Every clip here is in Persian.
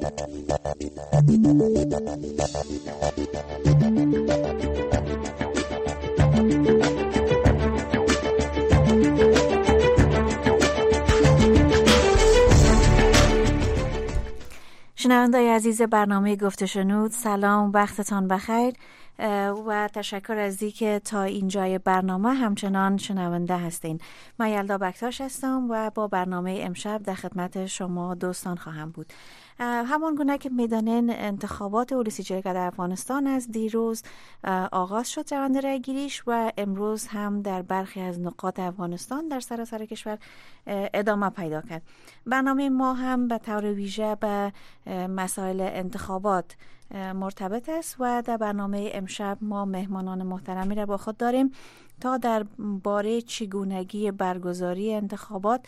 شنونده‌های عزیز برنامه گفته شنود، سلام، وقتتان بخیر و تشکر از اینکه تا اینجای برنامه همچنان شنونده هستین. من یلدا بکتاش هستم و با برنامه امشب در خدمت شما دوستان خواهم بود. همان گونه که میدانین انتخابات ریاست جمهوری در افغانستان از دیروز آغاز شد روند رای گیریش و امروز هم در برخی از نقاط افغانستان در سراسر کشور ادامه پیدا کرد. برنامه ما هم به طور ویژه به مسائل انتخابات مرتبط است و در برنامه امشب ما مهمانان محترمی را با خود داریم تا در باره چگونگی برگزاری انتخابات،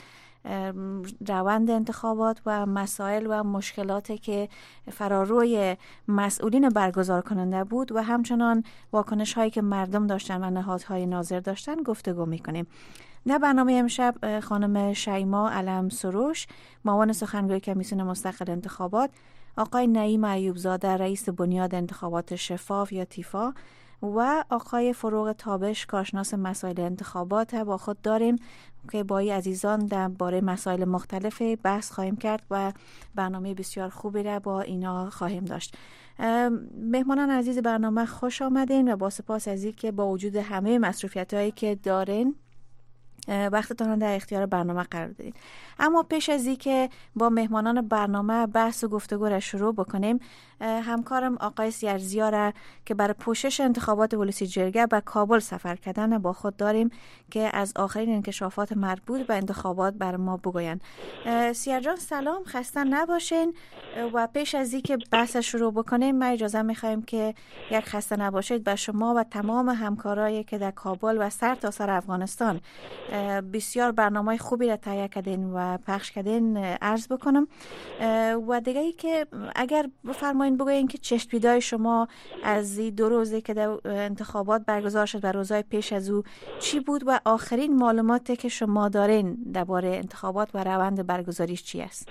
روند انتخابات و مسائل و مشکلاتی که فراروی مسئولین برگزار کننده بود و همچنان واکنش هایی که مردم داشتن و نهادهای ناظر داشتن گفتگو میکنیم. در برنامه امشب خانم شیما علم سروش، معاون سخنگوی کمیسیون مستقل انتخابات، آقای نعیم ایوبزاده، رئیس بنیاد انتخابات شفاف یا تیفا و آقای فروغ تابش، کارشناس مسائل انتخابات با خود داریم که با عزیزان درباره مسائل مختلف بحث خواهیم کرد و برنامه بسیار خوبی را با اینا خواهیم داشت. مهمانان عزیز برنامه خوش آمدین و با سپاس از اینکه با وجود همه مصروفیت‌هایی که دارین وقتتان در اختیار برنامه قرار دادین. اما پیش از اینکه با مهمانان برنامه بحث و گفتگو را شروع بکنیم، همکارم آقای سیرزیا را که برای پوشش انتخابات ریاست جمهوری به کابل سفر کردن با خود داریم که از آخرین انکشافات مربوط به انتخابات بر ما بگوین. سیر جان سلام، خسته نباشین و پیش از اینکه بحث شروع بکنیم ما اجازه می‌خوایم که یک خسته نباشید به شما و تمام همکارایی که در کابل و سر تا سر افغانستان بسیار برنامه خوبی را تهیه کردین و پخش کردین عرض بکنم. و دیگه ای که اگر بفرمایین بگوین که چشم‌دیدای شما از این 2 روزی که در انتخابات برگزار شد و روزهای پیش از او چی بود و آخرین معلوماتی که شما دارین درباره انتخابات و روند برگزاریش چی است؟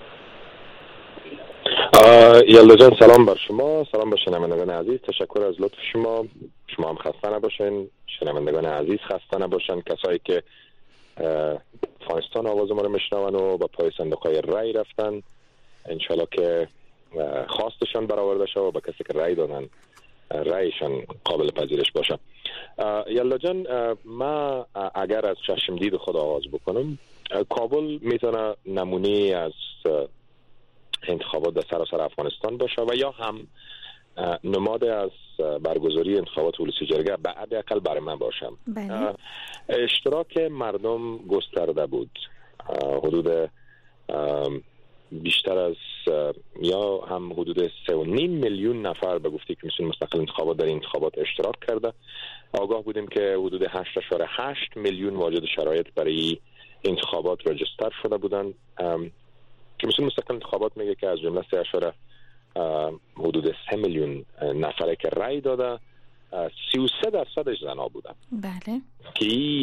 یلدا جان سلام بر شما، سلام به شنوندگان عزیز، تشکر از لطف شما. شما هم خسته نباشین، شنوندگان عزیز خسته نباشن، کسایی که افغانستان آواز ما رو میشنون و با پای صندوق‌های رای رفتن، انشالله که خواستشان برآورده شد و با کسی که رای دادن رایشان قابل پذیرش باشه. یلدا جان، ما اگر از چشم دید خود آغاز بکنم، کابل میتونه نمونه از انتخابات در سراسر افغانستان باشه و یا هم نماد از برگزاری انتخابات ریاست جمهوری به حداقل برای من باشم. اشتراک مردم گسترده بود، حدود بیشتر از یا هم حدود 3.5 میلیون نفر به گفته کمیسیون مستقل انتخابات در این انتخابات اشتراک کرده. آگاه بودیم که حدود 8.8 میلیون واجد شرایط برای انتخابات رجستر شده بودند. کمیسیون مستقل انتخابات میگه که از جمله حدود 3 میلیون نفره که رای داده 33% زنها بودن. بله. که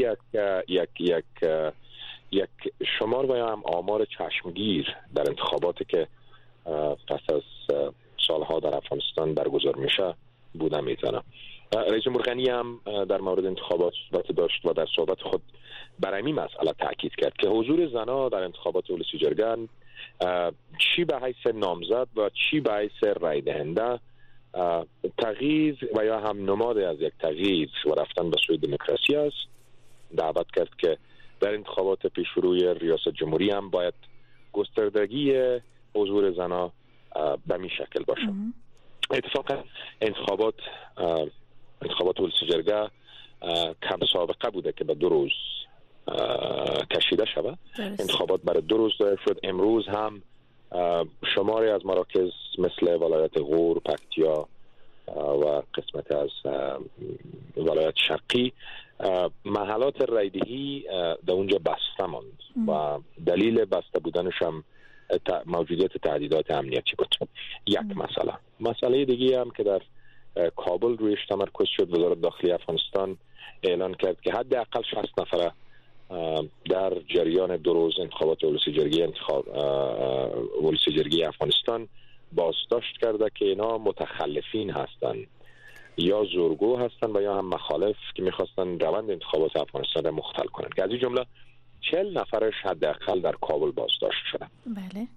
یک شمار و یا هم آمار چشمگیر در انتخاباتی که پس از سالها در افغانستان برگزار میشه بوده میتونه. رئیس جمهور غنی هم در مورد انتخابات صحبت داشت و در صحبت خود برای این مسئله تاکید کرد که حضور زنها در انتخابات ریاست جمهوری چی به حیث نامزد و چی به حیث رای دهنده تغییر و یا هم نماد از یک تغییر و رفتن به سوی دموکراسی است. دعوت کرد که در انتخابات پیشروی ریاست جمهوری هم باید گستردگی حضور زنها به می شکل باشه. اتفاقا انتخابات ریاست جمهوری کم سابقه بوده که به 2 روز کشیده شود. انتخابات برای 2 روز دایر شد. امروز هم شماری از مراکز مثل ولایت غور، پکتیا و قسمت از ولایت شرقی محلات رایدهی در اونجا بسته ماند و دلیل بسته بودنش هم موجودیت تهدیدات امنیتی بود. یک مسئله دیگه هم که در کابل رویش تمرکز شد، وزارت داخلی افغانستان اعلان کرد که حداقل 60 نفر در جریان 2 روز انتخابات ریاست جمهوری افغانستان بازداشت کرده که اینا متخلفین هستن یا زورگو هستن و یا هم مخالف که میخواستن روند انتخابات افغانستان را مختل کنن، که از این جمله 40 نفرش حداقل در کابل بازداشت شدن. بله.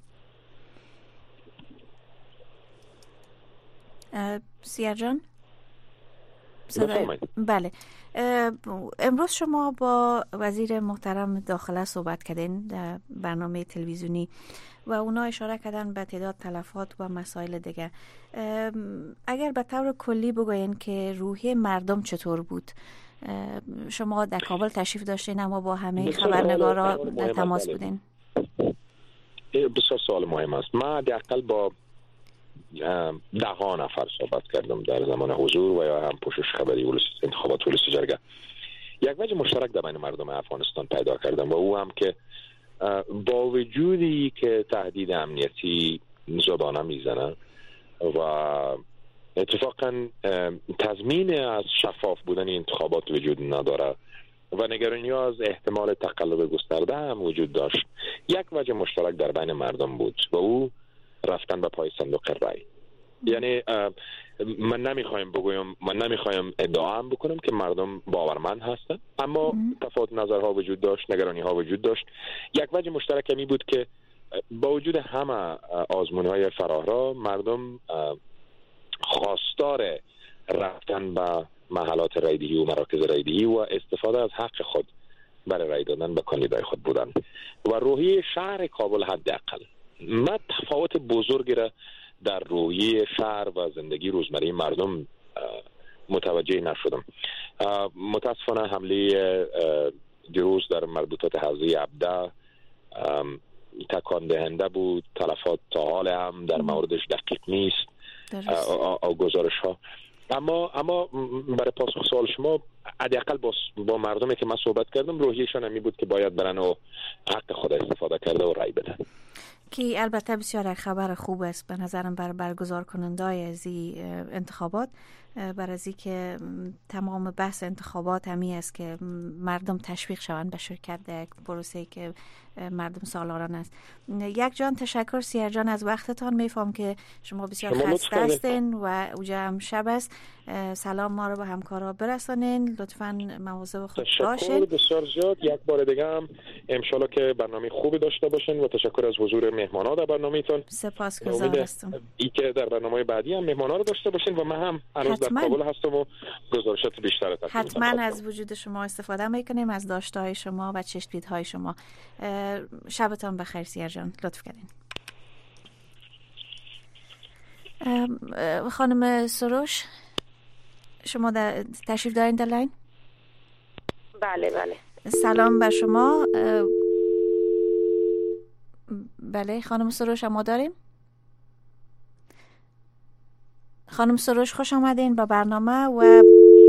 سیار جان بله. امروز شما با وزیر محترم داخله صحبت کردین در برنامه تلویزیونی و اونا اشاره کردن به تعداد تلفات و مسائل دیگه. اگر به طور کلی بگوین که روحیه مردم چطور بود؟ شما در کابل تشریف داشتین اما با همه خبرنگارا در تماس بودین. بسیار سوال مهم است. من حداقل با 10 نفر صحبت کردم در زمان حضور و یا هم پوشش خبری انتخابات ولسی جرگه. یک وجه مشترک در بین مردم افغانستان پیدا کردم و او هم که با وجودی که تهدید امنیتی زبانه میزنه و اتفاقا تضمین از شفاف بودن انتخابات وجود نداره و نگرانی از احتمال تقلب گسترده هم وجود داشت، یک وجه مشترک در بین مردم بود و او رفتن به پای صندوق رای. یعنی من نمیخوایم ادعا هم بکنم که مردم باورمند هستن، اما تفاوت نظرها وجود داشت، نگرانی ها وجود داشت. یک وجه مشترک می بود که با وجود همه آزمون‌های فراها مردم خواستار رفتن به محلات رایدهی و مراکز رایدهی و استفاده از حق خود برای رای دادن به کاندیدای خود بودن و روحیه شهر کابل حداقل من تفاوت بزرگی را در روحیه شهر و زندگی روزمره مردم متوجه نشدم. متاسفانه حمله دیروز در مربوطات حوزه عبده تکان دهنده بود. تلفات تا حال هم در موردش دقیق نیست او گزارش ها، اما برای پاسخ سوال شما حداقل با مردمی که من صحبت کردم روحیه‌شان همی بود که باید برن و حق خود استفاده کرده و رای بدن، که البته بسیار خبر خوب است به نظرم برای برگزار کننده‌های از این انتخابات، برای از که تمام بحث انتخابات همی است که مردم تشویق شوند به شرکت در یک پروسه‌ای که مردم سالاران است. یک جان تشکر سیار جان از وقتتان. میفهم که شما بسیار خسته هستین و اوجا هم شب است. سلام ما رو به همکارا برسانین، لطفاً مواظب خود باشین. بسیار زیاد. یک بار دیگه هم انشالله که برنامه خوبی داشته باشین و تشکر از حضور مهمانا در برنامه‌تون. سپاسگزار هستم. ای که در برنامه بعدی هم مهمانا رو داشته باشین و من هم هنوز در کابل هستم و گزارشات بیشتر حتما از وجود شما استفاده میکنیم، از داشته‌های شما و چشم‌دیدهای شما. شبتان بخیر سیار جان، لطف کردین. خانم سروش شما تشریف دارین در لاین؟ بله بله. سلام بر شما. بله خانم سروش ما داریم. خانم سروش خوش آمدین با برنامه و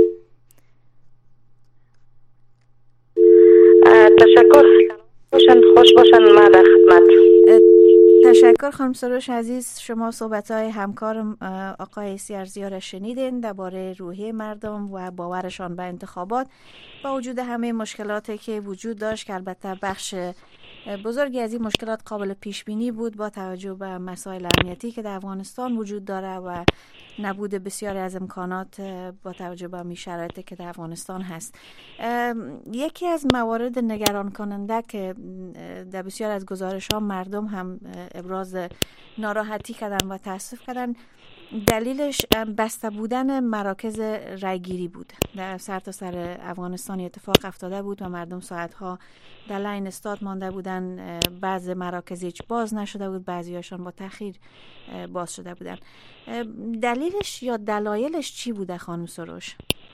تشکر. خوش باشن ما در خدمت. تشکر خانم سروش عزیز. شما صحبت‌های همکار آقای سیارزیا را شنیدین درباره روحیه مردم و باورشان به انتخابات با وجود همه مشکلاتی که وجود داشت، که البته بخش بزرگی از این مشکلات قابل پیش بینی بود با توجه به مسائل امنیتی که در افغانستان وجود داره و نبود بسیاری از امکانات با توجه به شرایطی که در افغانستان هست. یکی از موارد نگران کننده که در بسیار از گزارش‌ها مردم هم ابراز ناراحتی کردن و تأسف کردن، دلیلش بسته بودن مراکز رایگیری بود. در سرتاسر افغانستان اتفاق افتاده بود و مردم ساعتها در لاین استاد مانده بودن. بعض مراکز هیچ باز نشده بود، بعضیاشون با تأخیر باز شده بودن. دلیلش یا دلایلش چی بوده خانم سروش؟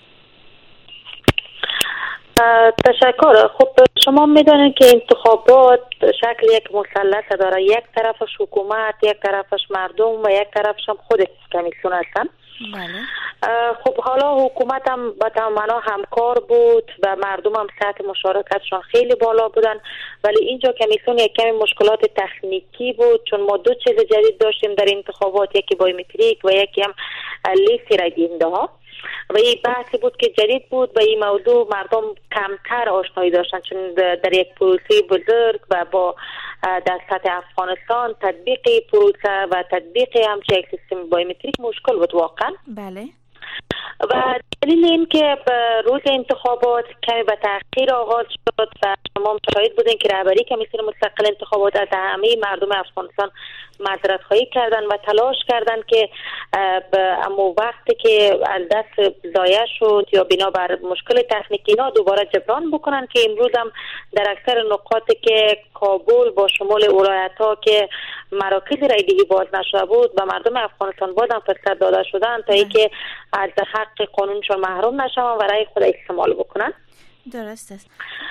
تشکر. خب شما میدونید که انتخابات شکل یک مثلث داره، یک طرفش حکومت، یک طرفش مردم و یک طرفش هم خود کمیسیون هستن. بله. خب حالا حکومت هم با تماما همکار بود و مردم هم سطح مشارکتشون خیلی بالا بودن، ولی اینجا کمیسیون یک کمی مشکلات تکنیکی بود، چون ما دو چیز جدید داشتیم در انتخابات، یکی بایومتریک و یکی هم لیست رای دهنده ها. و این بحثی بود که جدید بود و این موضوع مردم کمتر آشنایی داشتن، چون در یک پروسه بزرگ و با در سطح افغانستان تطبیق پروسه و تطبیق همچه یک سیستم بایومتریک مشکل بود واقعا. بله. و دلیل این که روز انتخابات کمی به تأخیر آغاز شد و شما شاهد بودین که رهبری کمیسیون مستقل انتخابات از همه مردم افغانستان معذرت خواهی کردن و تلاش کردن که اما وقتی که از دست ضایع شد یا بنابر مشکل تکنیکی اینا دوباره جبران بکنن، که امروز هم در اکثر نقاطی که کابل با شمول ولایت‌ها که مراکز رایدهی باز نشده بود به مردم افغانستان بازم فرصت داده شدن تا اینکه از حق قانونشون محروم نشون و رای خود استعمال بکنن. درست است.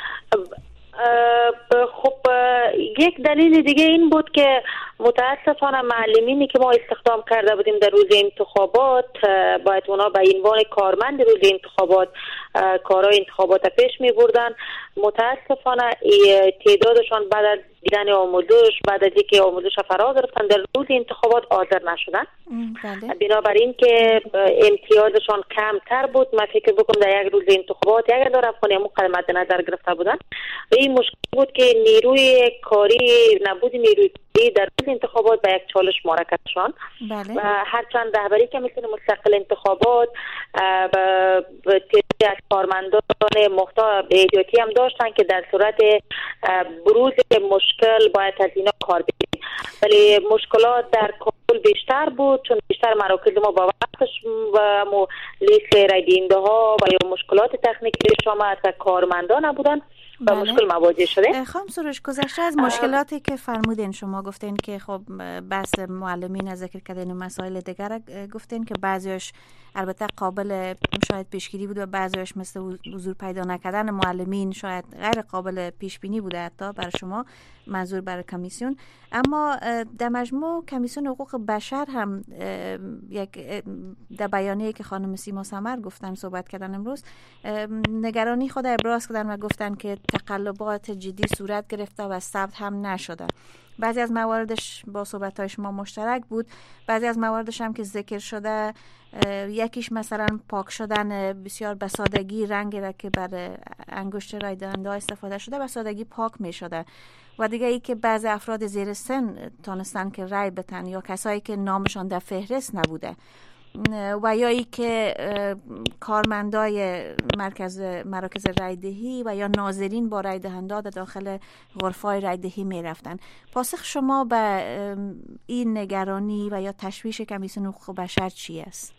خب یک دلیل دیگه این بود که متاسفانه معلمینی که ما استخدام کرده بودیم در روز انتخابات باید اونا به عنوان کارمند روز انتخابات کارهای انتخابات پیش می بردن. متاسفانه تعدادشان بعد از دیدن آموزش، بعد از اینکه آموزش فرا گرفتن در روز انتخابات حاضر نشدن. بنابراین که امتیازشان کمتر بود، من فکر بکنم در یک روز انتخابات یک دور افغانی مقدم مد نظر گرفته بودن و این مشکل بود که نیروی کاری نبود، نیروی کاری در روز انتخابات به یک چالش معرکه شدن. بله. و هرچند رهبری کمیسیون مستقل انتخابات و تعدادی از کارمندان محتاط احتیاطی هم داشتن که در صورت بروز مشکل باید از اینا کار بگیریم، ولی مشکلات در کابل بیشتر بود چون بیشتر مراکز ما با وقتش و لیست رای دهنده ها و یا مشکلات تکنیکی شامل از کارمندان نبودن و مشکل مواجه شده. خانم سروش، گذشته از مشکلاتی که فرمودین، شما گفتین که خب بحث معلمین از ذکر کردن مسائل دیگر گفتین که بعضیش البته قابل شاید پیشگیری بود و بعضیش مثل حضور پیدا نکردن معلمین شاید غیر قابل پیش بینی بوده حتی برای شما، منظور برای کمیسیون. اما در مجموع کمیسیون حقوق بشر هم یک در بیانیه‌ای که خانم سیما سمر گفتن صحبت کردن امروز نگرانی خود ابراز کردن و گفتن که تقلبات جدی صورت گرفته و ثبت هم نشده. بعضی از مواردش با صحبت‌های شما مشترک بود، بعضی از مواردش هم که ذکر شده، یکیش مثلا پاک شدن بسیار به سادگی رنگی را که بر انگشت رای دهنده استفاده شده به سادگی پاک می شده و دیگه ای که بعضی افراد زیر سن تانستن که رای بتن یا کسایی که نامشان در فهرست نبوده و یا ای که کارمندای مراکز رایدهی و یا ناظرین با رای دهنده در داخل غرفای رایدهی می رفتن. پاسخ شما به این نگرانی و یا تشویش کمیسیون حقوق بشر چی است؟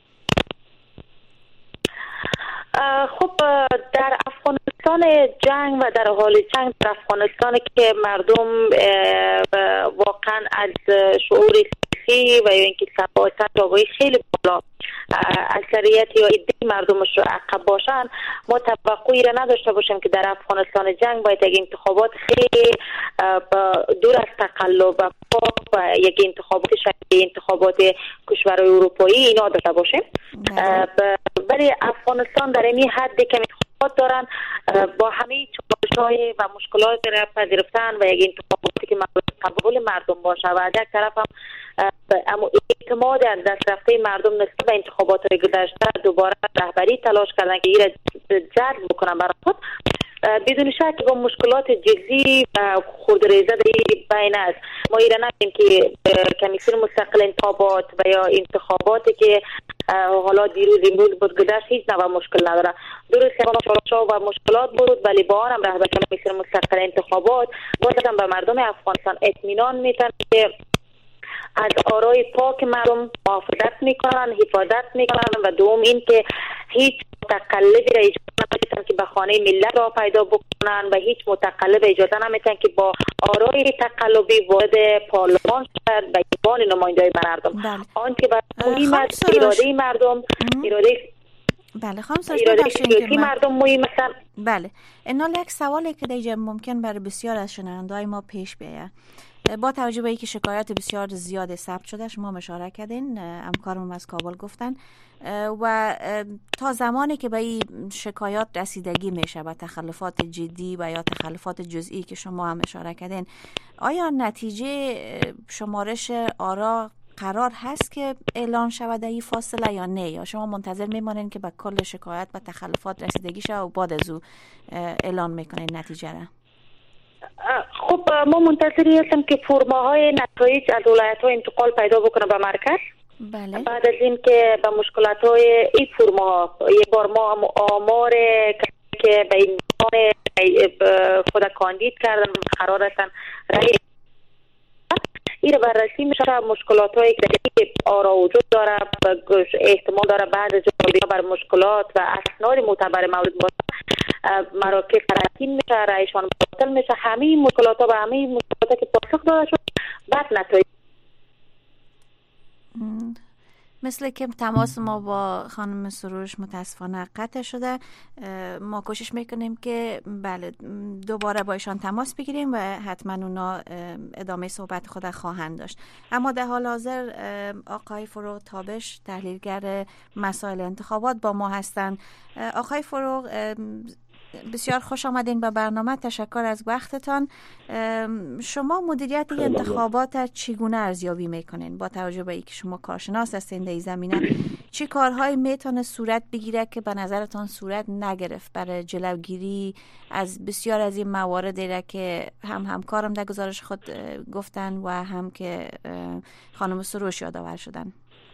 خب در افغانستان جنگ و در حال جنگ در افغانستان که مردم واقعا از شعور سیاسی و یا اینکه ثبات جوابی خیلی بالا اکثریت یا عده مردمش رو عقب باشن، ما توقعی را نداشته باشیم که در افغانستان جنگ باید یک انتخابات خیلی دور از تقلب و پاک و یک انتخابات شبیه انتخابات کشورهای اروپایی اینا داشته باشیم. ولی افغانستان در این حد که انتخابات دارن با همه چالش‌های و مشکلات را پذیرفتن و یک انتخاباتی که قبول مردم باشه و از یک طرف هم اما اعتماد از دست رفته مردم نسبت به انتخابات گذشته دوباره رهبری تلاش کردن که این را جذب بکنن برای خود. بدون شک با مشکلات جزئی و خردریزه بین است. ما ایران نداریم که کمیسیون مستقل انتخابات و یا انتخاباتی که حالا دیروز امروز بود گذشت هیچ نوع مشکل نداره. درسته با و مشکلات بود ولی با آن هم رهبر کمیسیون مستقل انتخابات بازم به مردم افغانستان اطمینان میدن که از آرای پاک مردم محافظت میکنن، حفاظت میکنن و دوم این که هیچ متقلبی را اجازه نمیدن که به خانه ملت را پیدا بکنن و هیچ متقلب اجازه نمیدن که با آرای تقلبی وارد پارلمان شد و ایوان نمایندگان مردم. آن که مهم است اراده مردم، بله خانم سروش مردم مهم است. بله اینال یک سوالی که دیگه ممکن برای بسیار از شنونده‌های ما پیش بیاید. با توجه به اینکه شکایات بسیار زیاد ثبت شده، شما اشاره کردین، همکارم از کابل گفتن و تا زمانی که به این شکایات رسیدگی میشه و تخلفات جدی و یا تخلفات جزئی که شما هم اشاره کردین، آیا نتیجه شمارش آرا قرار هست که اعلان شود این فاصله یا نه، یا شما منتظر میمانین که به کل شکایت و تخلفات رسیدگی شود و بعد از او اعلان میکنین نتیجه را؟ خب ما منتظری هستیم که فرماهای نتایج از ولایت‌ها انتقال پیدا بکنه به مرکز. بله. بعد از این که به مشکلات‌های این فرماها یک بار ما آمار که به این خود کاندید کردن قرار هستن رای این رو بررسی میشه. مشکلات‌هایی که آرا وجود داره احتمال داره بعد از جوابی‌ها بر مشکلات و اسناد معتبر مورد باشه مراکز قرائن میشه، رایشان باطل میشه. همه مشکلات‌ها و همه مشکلاتی که پاسخ داده شد بعد نتایج. مثل که تماس ما با خانم سروش متاسفانه قطع شده. ما کوشش میکنیم که بله دوباره با ایشان تماس بگیریم و حتما اونا ادامه صحبت خود خواهند داشت. اما در حال حاضر آقای فروغ تابش تحلیلگر مسائل انتخابات با ما هستند. آقای فروغ بسیار خوش آمدین به برنامه. تشکر از وقتتان. شما مدیریت انتخابات چگونه ارزیابی میکنین با توجه به اینکه شما کارشناس هستین در این زمینه؟ چه کارهایی میتونه صورت بگیره که به نظرتان صورت نگرفت برای جلوگیری از بسیار از این مواردی که همکارم در گزارش خود گفتن و هم که خانم سروش یادآور شدن؟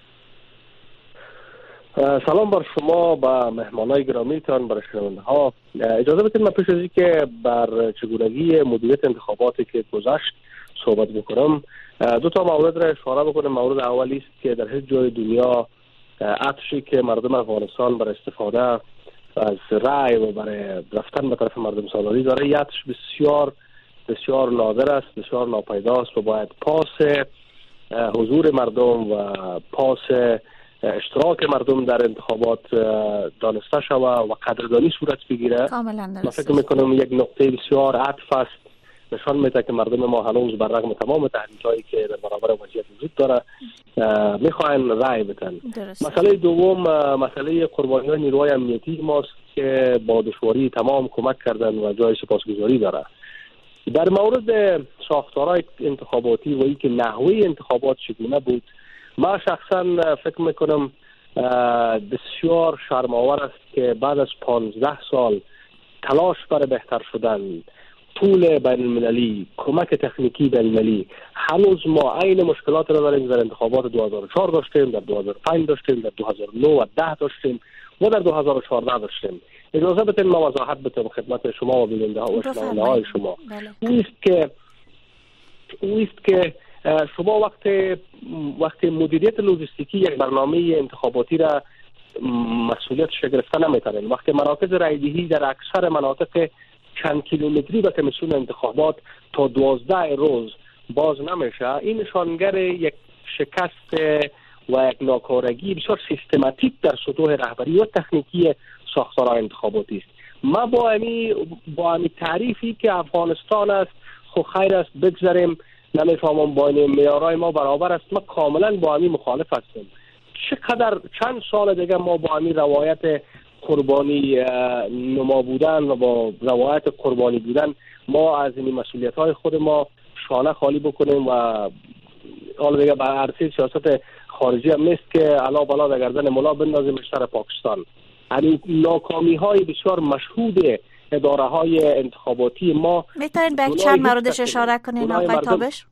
سلام بر شما، با مهمانای گرامیتان، بر شنونده ها. اجازه بدید من پیش از اینکه بر چگونگی مدیریت انتخاباتی که گذشت صحبت بکنم دو تا مورد را اشاره بکنم. مورد اولی است که در هیچ جای دنیا عطشی که مردم افغانستان برای استفاده از رای و برای رفتن به طرف مردم سالاری داره، این عطش بسیار بسیار نادر است، بسیار ناپیداست و باید پاس حضور مردم و پاس اشتراک مردم در انتخابات دانسته شوه و قدردانی صورت بگیره. کاملا من فکر میکنم یک نقطه بسیار عطف است، نشان میده که مردم ما هنوز بر رغم تمام تهدیدهایی که در برابر وضعیت وجود داره میخواین رای بدن. مسئله دوم مسئله قربانیان نیروهای امنیتی ماست که با دشواری تمام کمک کردن و جای سپاسگزاری داره. در مورد ساختارهای انتخاباتی و اینکه نحوه انتخابات چگونه بود، من شخصا فکر میکنم بسیار شرم‌آور است که بعد از 15 سال تلاش برای بهتر شدن، پول بین المللی، کمک تکنیکی بین المللی، هنوز ما عین مشکلات را داریم. در انتخابات 2004 داشتیم، در 2005 داشتیم، در 2009 و 10 داشتیم و در 2014 داشتیم. اجازه بدید ما وضاحت بدم خدمت شما و بیننده ها و شنونده های شما. او است که شما وقتی مدیریت لوجستیکی یک برنامه انتخاباتی را مسئولیتش گرفته نمیتونین، وقتی مراکز رایدهی در اکثر مناطق چند کیلومتری به کمیسیون انتخابات تا 12 روز باز نمیشه، این نشانگر یک شکست و یک ناکارگی بسیار سیستماتیک در سطوح رهبری و تکنیکی ساختارهای انتخاباتی است. ما با امی تعریفی که افغانستان است خب خیر است بگذاریم، نمیفهمم با این معیارهای ما برابر است، ما کاملا با همین مخالف هستیم. چند سال دیگه ما با همین روایت قربانی نما بودن و با روایت قربانی بودن ما از این مسئولیت های خود ما شانه خالی بکنیم و حالا دیگه بر عرصه سیاست خارجی هم نیست که علا بلا در گردن ملا بندازیم سر پاکستان. یعنی ناکامی های بسیار مشهود اداره های انتخاباتی ما. میتونین به چند موردش اشاره کنین آقای تابش؟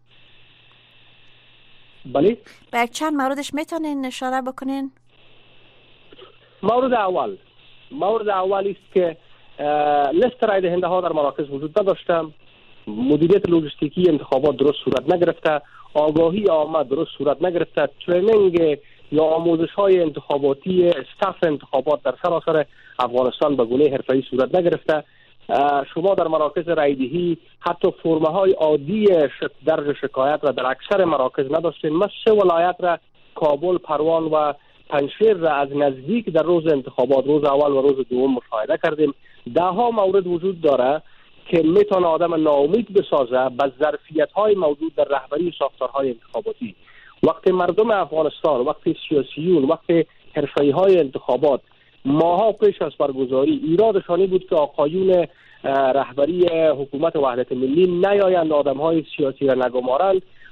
بله؟ به چند موردش میتونین اشاره بکنین؟ مورد اول است که لیست رای دهنده ها در مراکز وجود نداشته، مدیریت لوجستیکی انتخابات درست صورت نگرفته، آگاهی عامه درست صورت نگرفته، ترینینگ یا آموزش های انتخاباتی استاف انتخابات در سراسر افغانستان به گونه حرفه‌ای صورت نگرفته. شما در مراکز رایدهی حتی فرمه های عادی درج شکایت را در اکثر مراکز نداشتین. ما 3 ولایت را، کابل، پروان و پنجشیر را از نزدیک در روز انتخابات، روز اول و روز دوم مشاهده کردیم. 10 مورد وجود داره که میتونه آدم ناامید بسازه به ظرفیت‌های موجود در رهبری ساختارهای انتخاباتی. وقتی مردم افغانستان، وقتی سیاسیون، وقتی حرفه‌ای‌های انتخابات ماها پیش از برگزاری ایرادشانی بود که آقایون رهبری حکومت وحدت ملی نیایند آدم‌های سیاسی را نگمارند،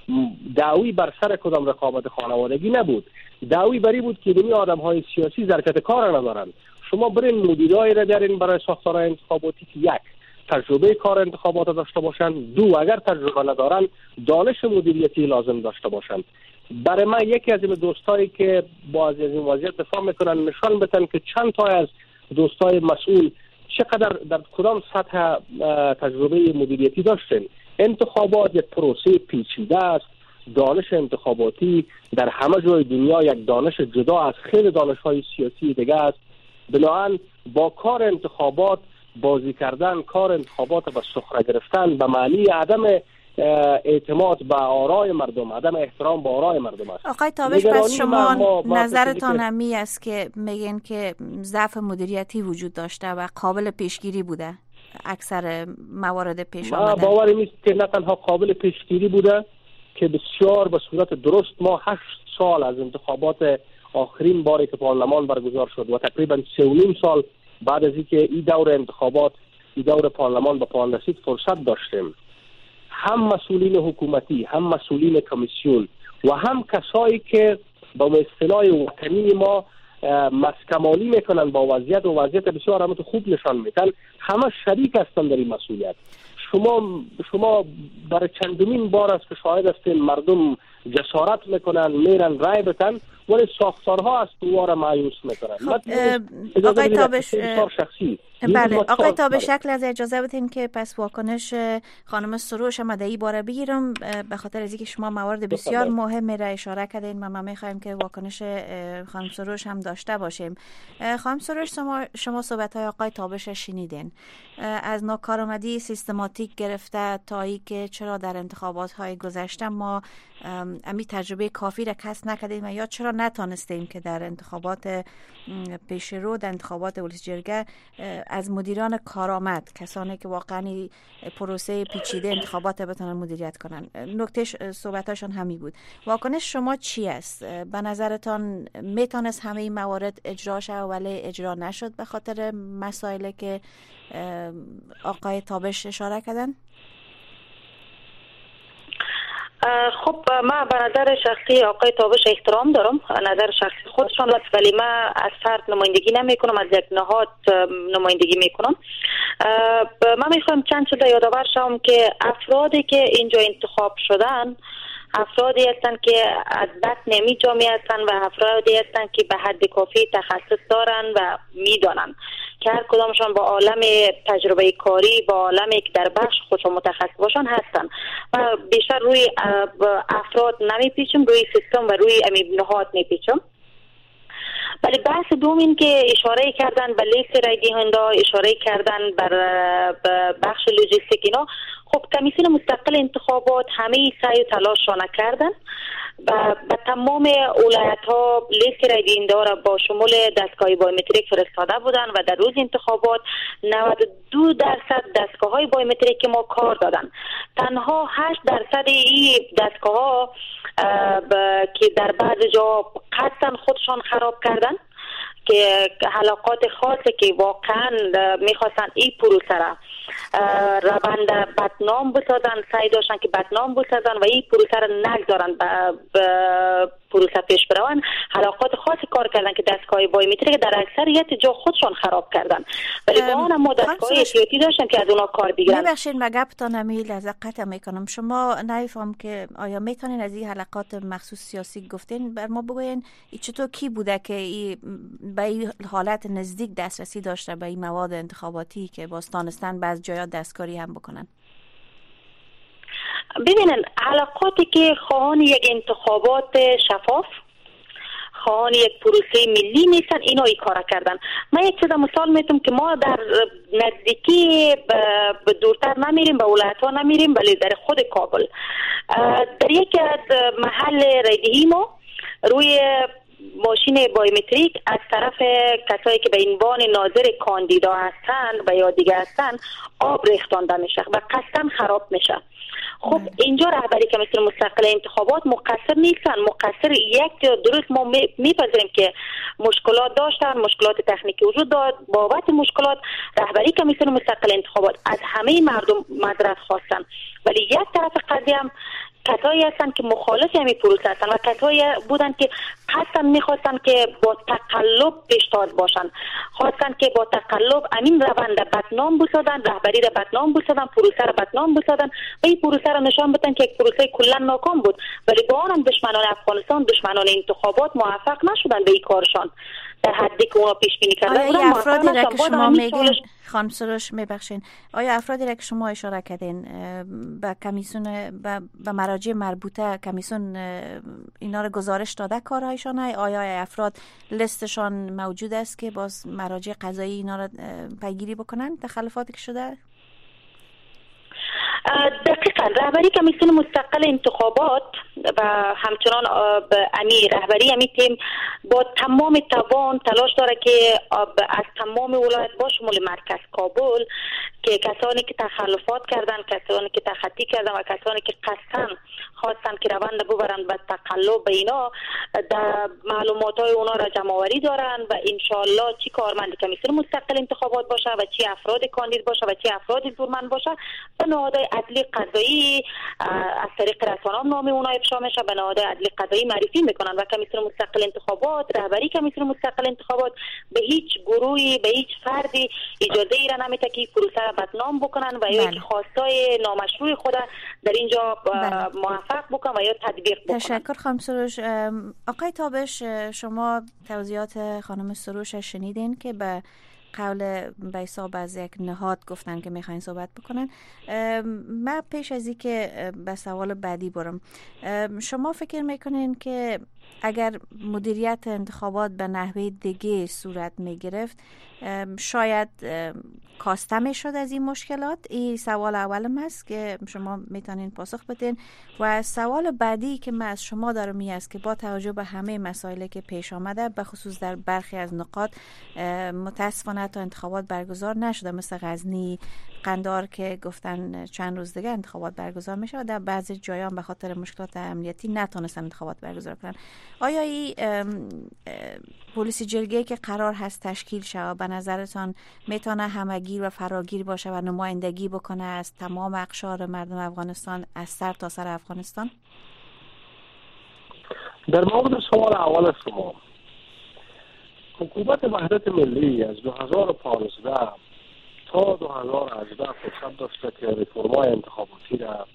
دعوی بر سر کدام رقابت خانوادگی نبود. دعوی بری بود که دنیا آدم‌های سیاسی ظرفیت کار ندارن. شما برین مدیرای را دارین برای ساختارهای انتخاباتی که یک تجربه کار انتخابات داشته باشن، دو اگر تجربه ندارن دانش مدیریتی لازم داشته باشن. برای من یکی از این دوستایی که با از این وضعیت دفاع میکنن نشان بدن که چند تا از دوستای مسئول چقدر در کدام سطح تجربه مدیریتی داشتن. انتخابات یک پروسه پیچیده است. دانش انتخاباتی در همه جای دنیا یک دانش جدا از خیلی دانش‌های سیاسی دیگه است. بنابراین با کار انتخابات بازی کردن، کار انتخابات به سخره گرفتن به معنی عدم اعتماد به آرای مردم، عدم احترام به آرای مردم است. آقای تابش، پس شما نظرتان همی است که میگن که ضعف مدیریتی وجود داشته و قابل پیشگیری بوده اکثر موارد پیش آمده؟ باور نیست که نه تنها قابل پیشگیری بوده که بسیار به صورت درست ما 8 سال از انتخابات آخرین باری که پارلمان برگزار شد و تقریبا 3.5 سال بعد از اینکه این دور انتخابات، این دور پارلمان به پایان رسید فرصت داشتیم، هم مسئولین حکومتی، هم مسئولین کمیسیون و هم کسایی که با اصطلاح وطنی ما مسکمالی میکنن با وضعیت و وضعیت بسیار همه خوب نشان میدن، همه شریک هستن در این مسئولیت. شما برای چندمین بار است که شاهد هستین مردم جسارت میکنن میرن رای بتن ولی ساختارها از دوار مایوس میکنن. آقای تابش، بله آقای تابش، شکل از اجازه بدین که پس واکنش خانم سروش هم در باره بگیرم به خاطر از اینکه شما موارد بسیار مهمی را اشاره کردین و ما میخوایم که واکنش خانم سروش هم داشته باشیم. خانم سروش، شما صحبت‌های آقای تابش شنیدین، از ناکارآمدی سیستماتیک گرفته تا اینکه چرا در انتخابات‌های گذشته ما امی تجربه کافی را کسب نکردیم و یا چرا نتانستیم که در انتخابات پیشرو، در انتخابات ولس جرگه از مدیران کارآمد، کسانی که واقعا پروسه پیچیده انتخابات بتونن مدیریت کنن. نکته صحبتاشون همین بود. واکنش شما چی است؟ به نظرتان میتونست همه این موارد اجرا شد ولی اجرا نشد به خاطر مسائلی که آقای تابش اشاره کردن؟ خب من به نظر شخصی آقای تابش احترام دارم، نظر شخصی خودشان است، ولی من از فرد نمایندگی نمی کنم، از یک نهاد نمایندگی می کنم. من میخوام چند چیز یادآور شوم که افرادی که اینجا انتخاب شدن افرادی هستند که از بطن می جامعه هستند و افرادی هستند که به حد کافی تخصص دارن و میدانن که هر کدامشان با عالم تجربه کاری، با عالمی که در بخش خودشون متخصص باشن هستن. و بیشتر روی افراد نمیپیچم، روی سیستم و روی نهاد میپیچم. ولی بحث دوم این که اشاره کردن به لیست رای دهنده، اشاره کردن بر بخش لوجستیک اینا، خب کمیسیون مستقل انتخابات همه سعی و تلاششان کردن و به تمام ولایت‌ها لیست رای دهنده را با شمول دستگاه بایومتریک فرستاده بودن و در روز انتخابات 92% دستگاه‌های بایومتریک ما کار دادن. تنها 8% این دستگاه‌ها که در بعض جا قصداً خودشان خراب کردن که حلقات خاصی که واقعا میخواستن این پروسه را روند بدنام بسازن، سعی داشتن که بدنام بسازن و این پروسه را نگذارن به پروسه پیش بروند. حلقات خاصی کار کردن که دستگاه بایومتریک در اکثریت جا خودشان خراب کردن، ولی با آن ما دستگاه احتیاطی داشتن که از اونا کار بگیرن. ببخشید مگپتان امیل از قطع میکنم. شما نمیفهم که آیا میتونین از این حلقات مخصوص سیاسی گفتین بر ما بگوین چطور کی بوده که به این حالت نزدیک دسترسی داشته به این مواد انتخاباتی که باستانستن بعض جایا دستکاری هم بکنن؟ ببینن حلقاتی که خواهان یک انتخابات شفاف، خواهان یک پروسه ملی نیستن، اینا ای کار کردن. من یک چیز مثال میتونم که ما در نزدیکی به دورتر نمیریم، به ولایت ها نمیریم، ولی در خود کابل در یکی از محل رایدهی ما روی ماشین بایومتریک از طرف کسایی که به عنوان ناظر کاندیدا هستن و یا دیگه هستن آب ریختانده میشه و قصداً خراب میشه. خب اینجا رهبری کمیسیون مستقل انتخابات مقصر نیستن، مقصر یک درست ما میپذیریم که مشکلات داشتن، مشکلات تکنیکی وجود داشت. بابت مشکلات رهبری کمیسیون مستقل انتخابات از همه مردم معذرت خواستن، ولی یک طرف قضیه هم کسایی هستند که مخالف همین پروسه هستند و کسایی بودند که قصداً میخواستند که با تقلب پیشتاز باشند، خواستند که با تقلب امین روند بدنام بسازن، رهبری را بدنام بسازن، پروسه را بدنام بسازن و این پروسه را نشان بدن که یک پروسه کلا ناکام بود. ولی با آن هم دشمنان افغانستان، دشمنان انتخابات موفق نشدن به این کارشان در حدی که اونا پیش بینی کردن. آیا افرادی را که شما میگین خانم سروش میبخشین، آیا افرادی را که شما اشاره کردین به کمیسیون به مراجع مربوطه کمیسیون اینا رو گزارش داده کارهایشان؟ آیا افراد لیستشان موجود است که باز مراجع قضایی اینا رو پیگیری بکنن تخلفاتی که شده؟ دقیقاً رهبری کمیسیون مستقل انتخابات و همچنان رهبری امی تیم با تمام توان تلاش داره که از تمام ولایت با شمول مرکز کابل که کسانی که تخلفات کردن، کسانی که تخطی کردن و کسانی که قصداً خواستن که روند ببرند به تقلب به اینا در معلومات های اونا را جمع آوری دارن و انشالله چی کارمند کمیسیون مستقل انتخابات باشه و چی افراد کاندید باشه و چی افراد زورمند باشه به نهادهای عدلی قضایی از طریق رسانه‌ها نام اونها افشا میشه، به نهادهای عدلی قضایی معرفی میکنن و کمیسیون مستقل انتخابات، رهبری کمیسیون مستقل انتخابات به هیچ گروهی به هیچ فردی اجازه ای را نمیده که پروسه را بدنام بکنن و یا خواستای نامشروع خود در اینجا موفق بکنن و یا تطبیق بکنن. تشکر خانم سروش. آقای تابش، شما توضیحات خانم سروش شنیدین که به قول به حساب از یک نهاد گفتن که میخواین صحبت بکنن. من پیش از این که به سوال بعدی برم، شما فکر میکنین که اگر مدیریت انتخابات به نحوه دیگه صورت میگرفت شاید کاسته میشد از این مشکلات؟ این سوال اولم هست که شما میتونین پاسخ بدین. و سوال بعدی که من از شما دارم این است که با توجه به همه مسائلی که پیش آمده به خصوص در برخی از نقاط متاسفانه تا انتخابات برگزار نشده، مثل غزنی، قندار که گفتن چند روز دیگه انتخابات برگزار میشه و در بعضی جایان به خاطر مشکلات امنیتی نتونستن انتخابات برگزار کنن. آیا این پلیس جرگه‌ای که قرار هست تشکیل شه به نظرتان میتونه همگیر و فراگیر باشه و نمایندگی بکنه از تمام اقشار مردم افغانستان از سر تا سر افغانستان؟ در مورد سوال اول شما، حکومت وحدت ملی از 2015 تا 2018 فرصت داشته که رفرم‌های انتخاباتی را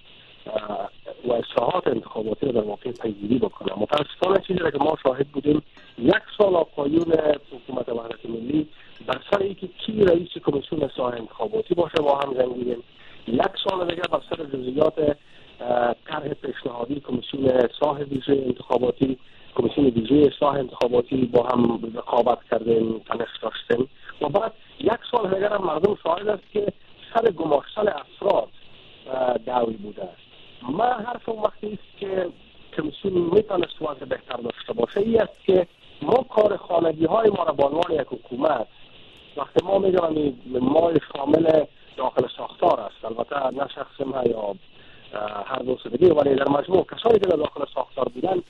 و اصلاحات انتخاباتی را در واقع پیگیری بکنه. متاسفانه چیزی را که ما شاهد بودیم، یک سال آقایون حکومت وحدت ملی بر سر اینکه کی رئیس کمیسیون اصلاح انتخاباتی باشه با هم جنگیدیم، یک سال دیگه بر سر جزئیات طرح پیشنهادی کمیسیون اصلاح ویژه انتخاباتی، کمیسیون ویژه اصلاح انتخاباتی با هم رقابت کردیم، تنش داشتیم و بعد یک سال دیگه هم مردم شاهد است که سر گماشتن افراد دعوی بوده است. من حرفم وقتی است که کمیسیون میتونست وضع بهتر داشته باشه این است که ما کار خانگی های ما را به عنوان یک حکومت وقتی ما میگم ما شامل داخل ساختار است، البته نه شخص ما یا هر دو دیگه، ولی در مجموع کسایی که در داخل ساختار بودن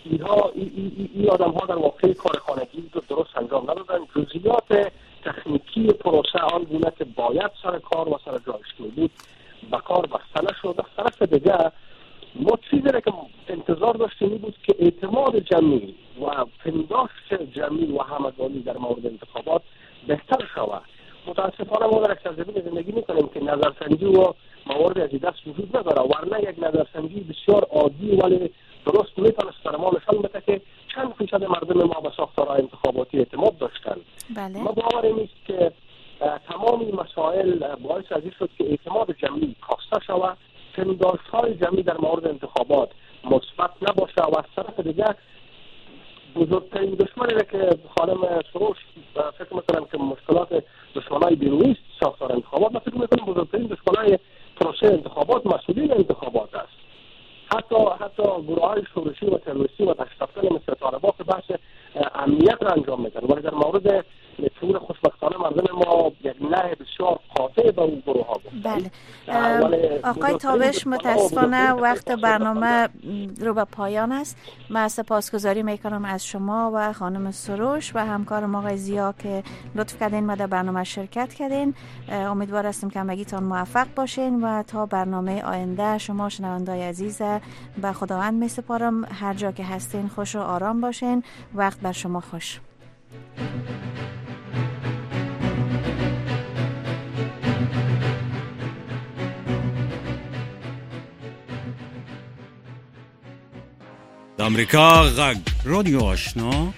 این آدم ها در واقع کار خانگی رو درست انجام ندادن. جزئیات تکنیکی پروسه آن گونه که باید سر کار و سر جایش بود به کار بسته نشد. از طرف دیگه ما چیزی که انتظار داشتیم بود که اعتماد جمعی و پنداشت جمعی و همگانی در مورد انتخابات بهتر شود. متاسفانه ما در یک زمین زندگی میکنیم که نظرسنجی و موارد از دست وجود نداره، ورنه یک نظرسنجی بسیار عادی ولی درست میتونست در ما نشان بده که چند فیصد مردم ما به ساختارهای انتخاباتی اعتماد داشتن. بله. ما باور نیست که تمام این مسائل باعث از این شد که اعتماد جمعی کاسته شود، پنداشت‌های جمعی در مورد انتخابات مثبت نباشه و از طرف دیگه بزرگترین دشمنی که خانم سروش فکر میکنم که مشکلات دشمنای بیرونی ساختار انتخابات، من فکر میکنم بزرگترین دشمنای پروسه انتخابات مسئولین انتخابات است. حتی گروه‌های شورشی و تروریستی و تشکیلات مثل طالبان که بحث امنیت را انجام میدن، ولی در مورد طور خوشبختانه مردم ما یک نه بسیار قاطع به اون گروه ها بود. بله. آقای تابش، متاسفانه وقت برنامه رو به پایان است. من سپاسگزاری میکنم از شما و خانم سروش و همکارم آقای زیا که لطف کردین و در برنامه شرکت کردین. امیدوار هستم که همگیتان موفق باشین و تا برنامه آینده شما شنوندای عزیز به خداوند می سپارم. هر جا که هستین خوش و آرام باشین. وقت بر شما خوش. امریکا غږ رادیو آشنا